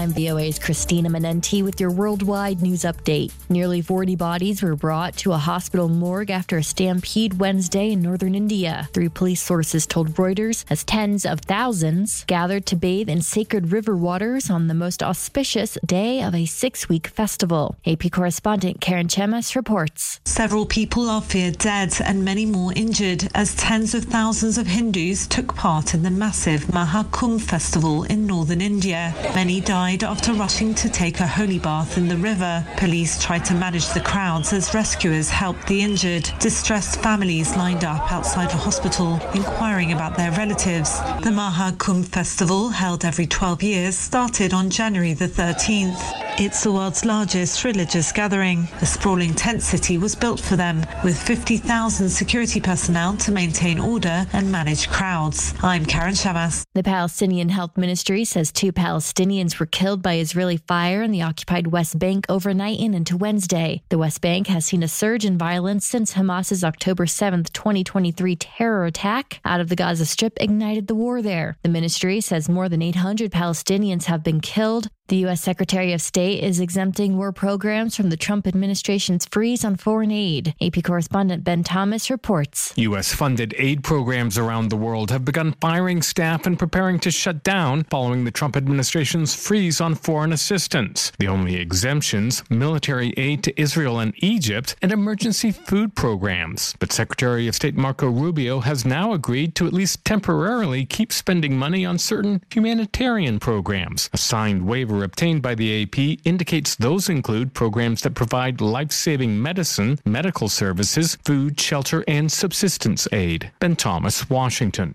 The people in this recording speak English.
I'm VOA's Christina Manenti with your worldwide news update. Nearly 40 bodies were brought to a hospital morgue after a stampede Wednesday in northern India. 3 police sources told Reuters as tens of thousands gathered to bathe in sacred river waters on the most auspicious day of a 6-week festival. AP correspondent Karen Chemas reports. Several people are feared dead and many more injured as tens of thousands of Hindus took part in the massive Mahakumbh festival in northern India. Many died after rushing to take a holy bath in the river. Police tried to manage the crowds as rescuers helped the injured. Distressed families lined up outside a hospital, inquiring about their relatives. The Mahakumbh festival, held every 12 years, started on January the 13th. It's the world's largest religious gathering. A sprawling tent city was built for them, with 50,000 security personnel to maintain order and manage crowds. I'm Karen Shamas. The Palestinian Health Ministry says 2 Palestinians were killed by Israeli fire in the occupied West Bank overnight and into Wednesday. The West Bank has seen a surge in violence since Hamas's October 7, 2023 terror attack out of the Gaza Strip ignited the war there. The ministry says more than 800 Palestinians have been killed. The U.S. Secretary of State is exempting war programs from the Trump administration's freeze on foreign aid. AP correspondent Ben Thomas reports. U.S.-funded aid programs around the world have begun firing staff and preparing to shut down following the Trump administration's freeze on foreign assistance. The only exemptions, military aid to Israel and Egypt, and emergency food programs. But Secretary of State Marco Rubio has now agreed to at least temporarily keep spending money on certain humanitarian programs. A signed waiver obtained by the AP indicates those include programs that provide life-saving medicine, medical services, food, shelter, and subsistence aid. Ben Thomas, Washington.